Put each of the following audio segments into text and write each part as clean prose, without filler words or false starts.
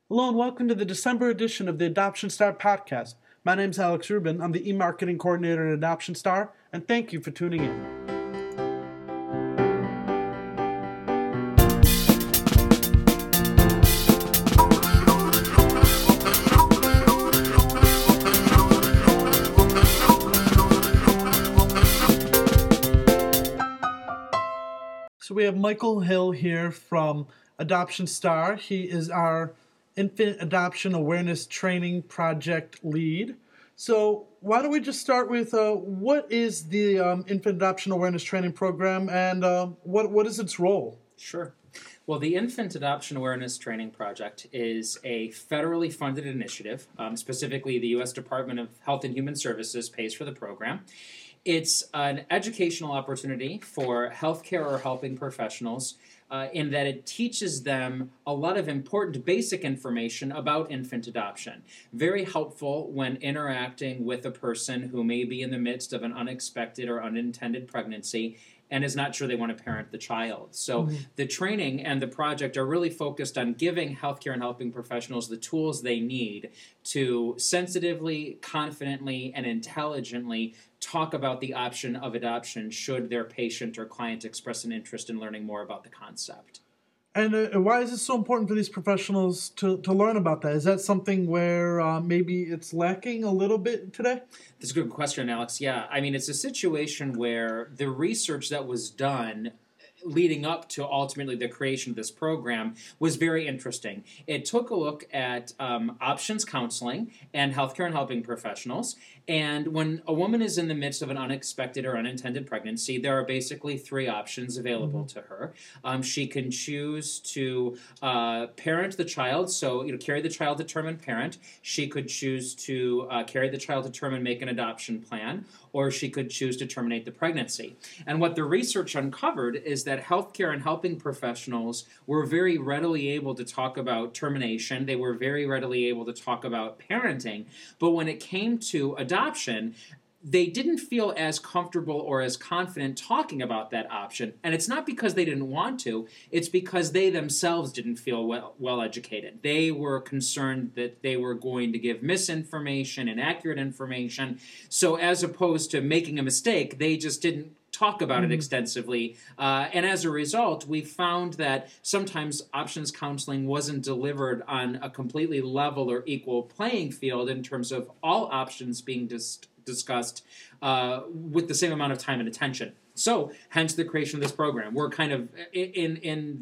Hello and welcome to the December edition of the Adoption Star podcast. My name's Alex Rubin. I'm the e-marketing coordinator at Adoption Star, and thank you for tuning in. So we have Michael Hill here from Adoption Star. He is our Infant Adoption Awareness Training Project lead. So why don't we just start with what is the Infant Adoption Awareness Training Program and what is its role? Sure. Well, the Infant Adoption Awareness Training Project is a federally funded initiative. Specifically, the U.S. Department of Health and Human Services pays for the program. It's an educational opportunity for healthcare or helping professionals in that it teaches them a lot of important basic information about infant adoption. Very helpful when interacting with a person who may be in the midst of an unexpected or unintended pregnancy and is not sure they want to parent the child. So the training and the project are really focused on giving healthcare and helping professionals the tools they need to sensitively, confidently, and intelligently talk about the option of adoption should their patient or client express an interest in learning more about the concept. And why is it so important for these professionals to learn about that? Is that something where maybe it's lacking a little bit today? That's a good question, Alex. Yeah, I mean, it's a situation where the research that was done leading up to ultimately the creation of this program was very interesting. It took a look at options counseling and healthcare and helping professionals. And when a woman is in the midst of an unexpected or unintended pregnancy, there are basically three options available to her. She can choose to parent the child, so carry the child to term and parent. She could choose to carry the child to term and make an adoption plan, or she could choose to terminate the pregnancy. And what the research uncovered is that healthcare and helping professionals were very readily able to talk about termination. They were very readily able to talk about parenting. But when it came to adoption, they didn't feel as comfortable or as confident talking about that option. And it's not because they didn't want to, it's because they themselves didn't feel well educated. They were concerned that they were going to give misinformation, inaccurate information. So as opposed to making a mistake, they just didn't talk about it extensively. And as a result, we found that sometimes options counseling wasn't delivered on a completely level or equal playing field in terms of all options being discussed with the same amount of time and attention. So, hence the creation of this program. We're kind of in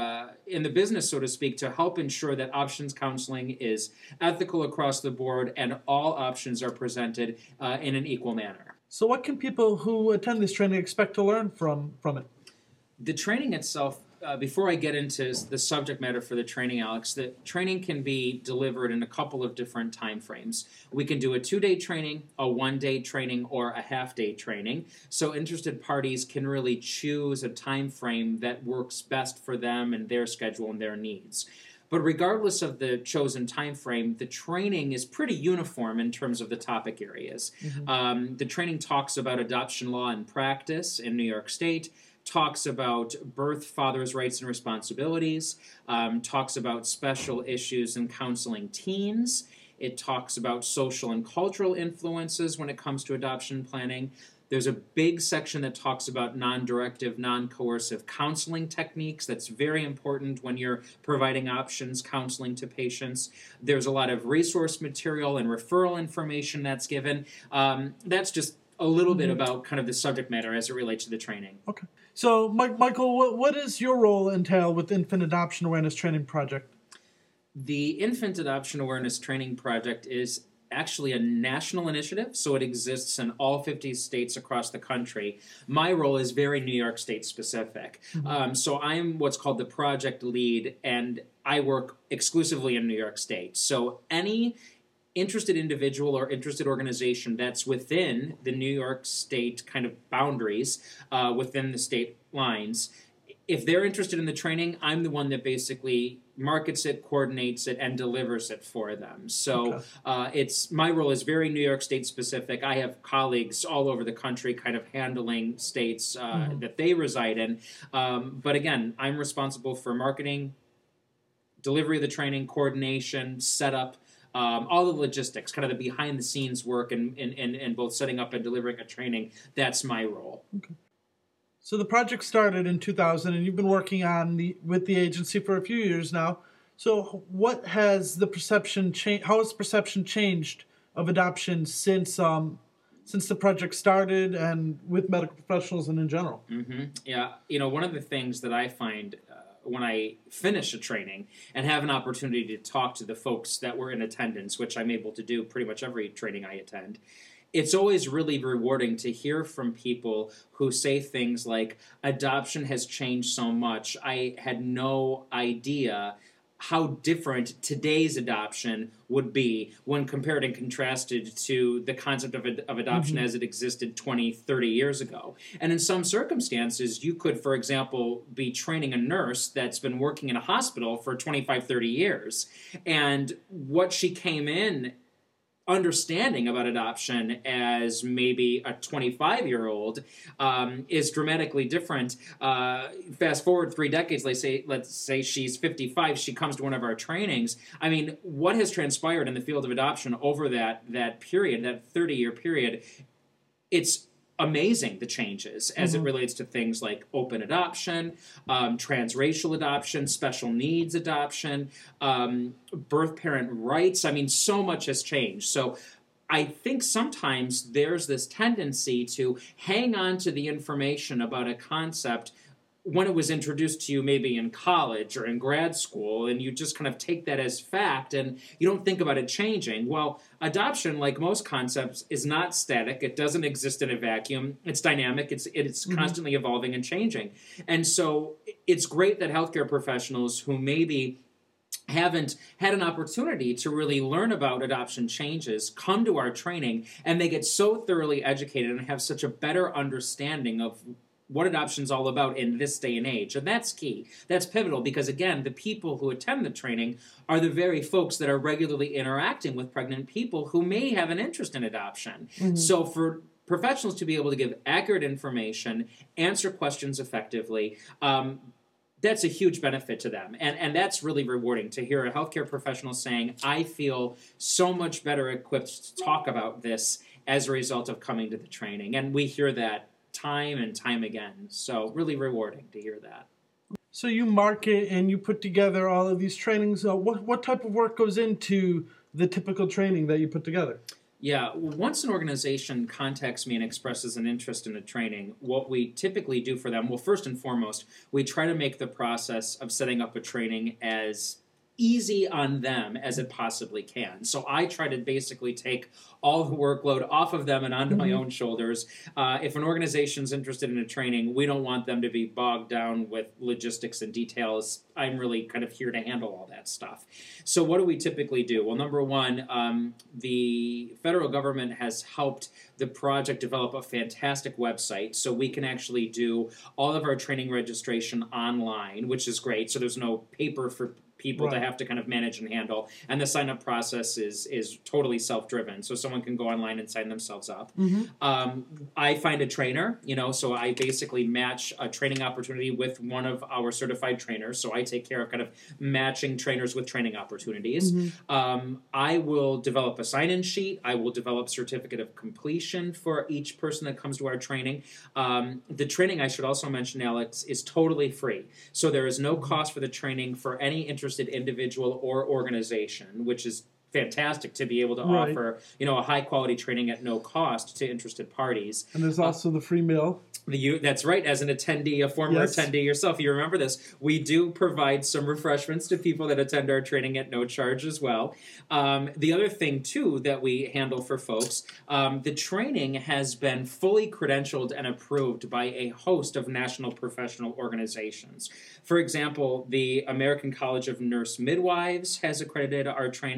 the business, so to speak, to help ensure that options counseling is ethical across the board and all options are presented in an equal manner. So what can people who attend this training expect to learn from it? The training itself, before I get into the subject matter for the training, Alex, the training can be delivered in a couple of different time frames. We can do a 2-day training, a 1-day training, or a half-day training. So interested parties can really choose a time frame that works best for them and their schedule and their needs. But regardless of the chosen time frame, the training is pretty uniform in terms of the topic areas. The training talks about adoption law and practice in New York State, talks about birth fathers' rights and responsibilities, talks about special issues in counseling teens. It talks about social and cultural influences when it comes to adoption planning. There's a big section that talks about non-directive, non-coercive counseling techniques. That's very important when you're providing options counseling to patients. There's a lot of resource material and referral information that's given. That's just a little bit about kind of the subject matter as it relates to the training. Okay. So, Michael, what does your role entail with Infant Adoption Awareness Training Project? The Infant Adoption Awareness Training Project is actually a national initiative, so it exists in all 50 states across the country. My role is very New York State specific. So I'm what's called the project lead, and I work exclusively in New York State. So any interested individual or interested organization that's within the New York State kind of boundaries, within the state lines, if they're interested in the training, I'm the one that basically markets it, coordinates it, and delivers it for them. So it's my role is very New York State specific. I have colleagues all over the country kind of handling states that they reside in. But again, I'm responsible for marketing, delivery of the training, coordination, setup, all the logistics, kind of the behind-the-scenes work and both setting up and delivering a training. That's my role. Okay. So the project started in 2000, and you've been working with the agency for a few years now. So what has the perception changed? How has perception changed of adoption since the project started and with medical professionals and in general? Mm-hmm. Yeah, one of the things that I find when I finish a training and have an opportunity to talk to the folks that were in attendance, which I'm able to do pretty much every training I attend, it's always really rewarding to hear from people who say things like, adoption has changed so much. I had no idea how different today's adoption would be when compared and contrasted to the concept of adoption as it existed 20, 30 years ago. And in some circumstances, you could, for example, be training a nurse that's been working in a hospital for 25, 30 years. And what she came in understanding about adoption as maybe a 25-year-old is dramatically different. Fast forward 3 decades, let's say she's 55, she comes to one of our trainings. I mean, what has transpired in the field of adoption over that period, that 30-year period, it's amazing, the changes as it relates to things like open adoption, transracial adoption, special needs adoption, birth parent rights. I mean, so much has changed. So I think sometimes there's this tendency to hang on to the information about a concept when it was introduced to you maybe in college or in grad school, and you just kind of take that as fact and you don't think about it changing. Well, adoption, like most concepts, is not static. It doesn't exist in a vacuum. It's dynamic. It's constantly evolving and changing. And so it's great that healthcare professionals who maybe haven't had an opportunity to really learn about adoption changes come to our training, and they get so thoroughly educated and have such a better understanding of what adoption's all about in this day and age. And that's key. That's pivotal because, again, the people who attend the training are the very folks that are regularly interacting with pregnant people who may have an interest in adoption. So for professionals to be able to give accurate information, answer questions effectively, that's a huge benefit to them. And that's really rewarding to hear a healthcare professional saying, I feel so much better equipped to talk about this as a result of coming to the training. And we hear that time and time again. So really rewarding to hear that. So you market and you put together all of these trainings. What type of work goes into the typical training that you put together? Yeah, once an organization contacts me and expresses an interest in a training, what we typically do for them, well, first and foremost, we try to make the process of setting up a training as easy on them as it possibly can. So I try to basically take all the workload off of them and onto my own shoulders. If an organization's interested in a training, we don't want them to be bogged down with logistics and details. I'm really kind of here to handle all that stuff. So what do we typically do? Well, number one, the federal government has helped the project develop a fantastic website, so we can actually do all of our training registration online, which is great. So there's no paper for people to have to kind of manage and handle. And the sign-up process is totally self-driven, so someone can go online and sign themselves up. I find a trainer, so I basically match a training opportunity with one of our certified trainers, so I take care of kind of matching trainers with training opportunities. I will develop a sign-in sheet. I will develop certificate of completion for each person that comes to our training. The training, I should also mention, Alex, is totally free. So there is no cost for the training for any interested individual or organization, which is fantastic to be able to offer, a high-quality training at no cost to interested parties. And there's also the free meal. That's right. As an attendee, a former attendee yourself, you remember this. We do provide some refreshments to people that attend our training at no charge as well. The other thing, too, that we handle for folks, the training has been fully credentialed and approved by a host of national professional organizations. For example, the American College of Nurse Midwives has accredited our training.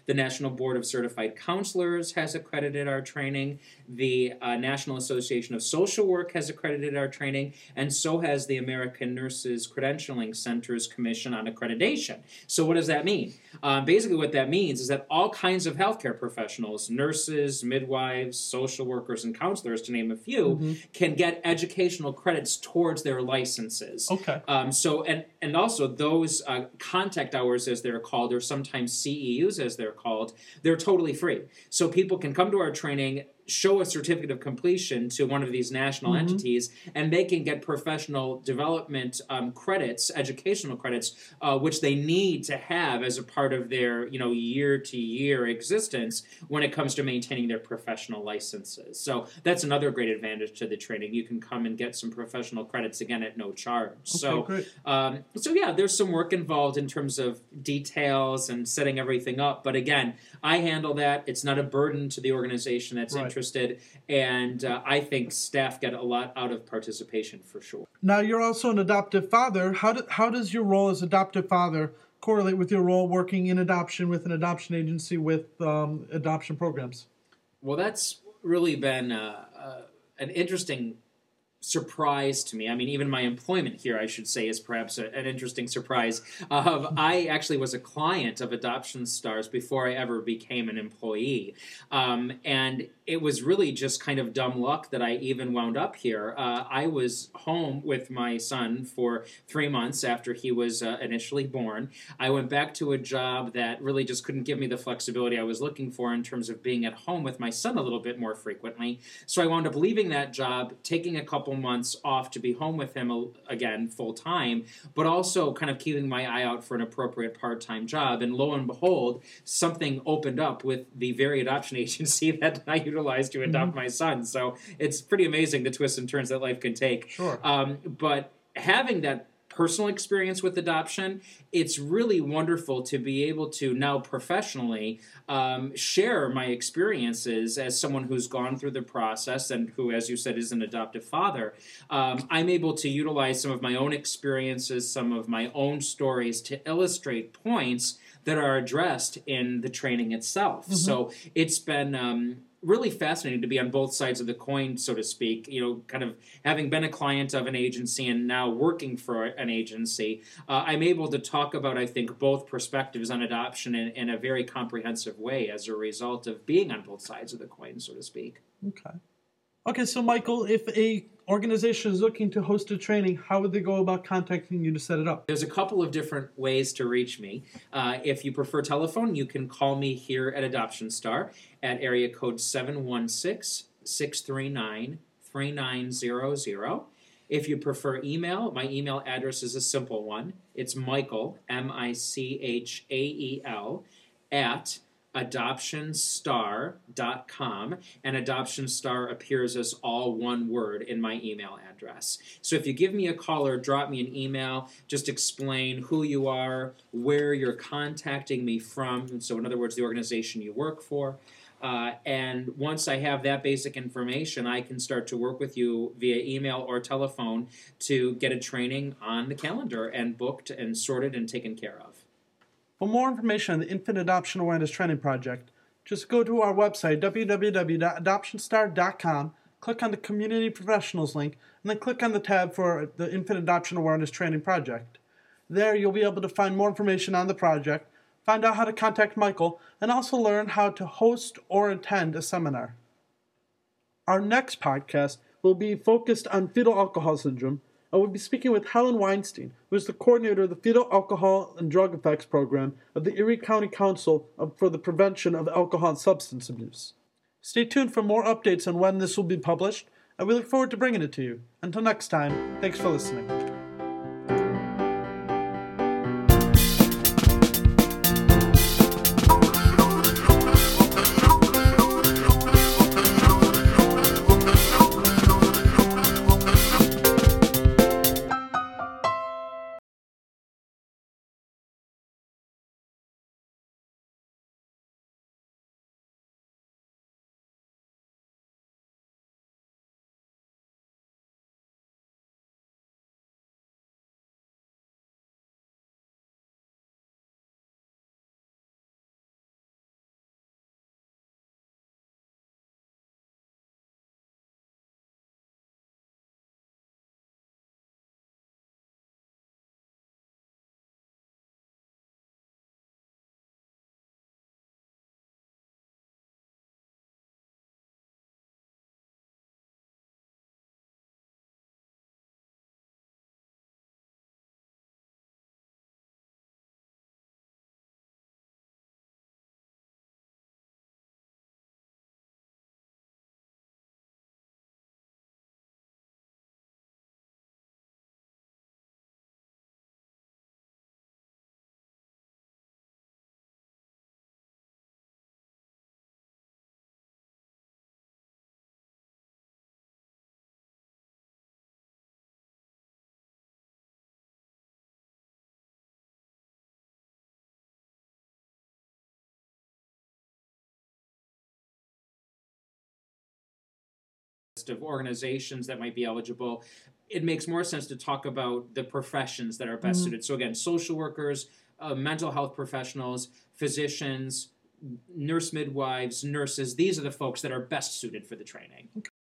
The National Board of Certified Counselors has accredited our training. The National Association of Social Work has accredited our training, and so has the American Nurses Credentialing Centers Commission on Accreditation. So what does that mean? Basically what that means is that all kinds of healthcare professionals, nurses, midwives, social workers, and counselors, to name a few, can get educational credits towards their licenses. Okay. And also those contact hours, as they're called, or sometimes CEUs as they're called, they're totally free. So people can come to our training, show a certificate of completion to one of these national entities, and they can get professional development credits, educational credits, which they need to have as a part of their year-to-year existence when it comes to maintaining their professional licenses. So that's another great advantage to the training. You can come and get some professional credits, again, at no charge. Okay, great. So yeah, there's some work involved in terms of details and setting everything up. But again, I handle that. It's not a burden to the organization that's interested. And I think staff get a lot out of participation for sure. Now, you're also an adoptive father. How does your role as adoptive father correlate with your role working in adoption with an adoption agency with adoption programs? Well, that's really been an interesting surprise to me. I mean, even my employment here, I should say, is perhaps an interesting surprise. I actually was a client of Adoption Stars before I ever became an employee. And it was really just kind of dumb luck that I even wound up here. I was home with my son for 3 months after he was initially born. I went back to a job that really just couldn't give me the flexibility I was looking for in terms of being at home with my son a little bit more frequently. So I wound up leaving that job, taking a couple months off to be home with him again full time, but also kind of keeping my eye out for an appropriate part-time job. And lo and behold, something opened up with the very adoption agency that I utilized to adopt my son. So it's pretty amazing the twists and turns that life can take. Sure. But having that personal experience with adoption, it's really wonderful to be able to now professionally share my experiences as someone who's gone through the process and who, as you said, is an adoptive father. I'm able to utilize some of my own experiences, some of my own stories to illustrate points that are addressed in the training itself. So it's been really fascinating to be on both sides of the coin, so to speak, kind of having been a client of an agency and now working for an agency. I'm able to talk about, I think, both perspectives on adoption in a very comprehensive way as a result of being on both sides of the coin, so to speak. Okay, so Michael, if a organization is looking to host a training, how would they go about contacting you to set it up? There's a couple of different ways to reach me. If you prefer telephone, you can call me here at Adoption Star at area code 716-639-3900. If you prefer email, my email address is a simple one. It's Michael, Michael, at adoptionstar.com, and Adoption Star appears as all one word in my email address. So if you give me a call or drop me an email, just explain who you are, where you're contacting me from, so in other words, the organization you work for. And once I have that basic information, I can start to work with you via email or telephone to get a training on the calendar and booked and sorted and taken care of. For more information on the Infant Adoption Awareness Training Project, just go to our website, www.adoptionstar.com, click on the Community Professionals link, and then click on the tab for the Infant Adoption Awareness Training Project. There you'll be able to find more information on the project, find out how to contact Michael, and also learn how to host or attend a seminar. Our next podcast will be focused on fetal alcohol syndrome, and we'll be speaking with Helen Weinstein, who is the coordinator of the Fetal Alcohol and Drug Effects Program of the Erie County Council for the Prevention of Alcohol and Substance Abuse. Stay tuned for more updates on when this will be published, and we look forward to bringing it to you. Until next time, thanks for listening. of organizations that might be eligible, it makes more sense to talk about the professions that are best suited. So again, social workers, mental health professionals, physicians, nurse midwives, nurses, these are the folks that are best suited for the training.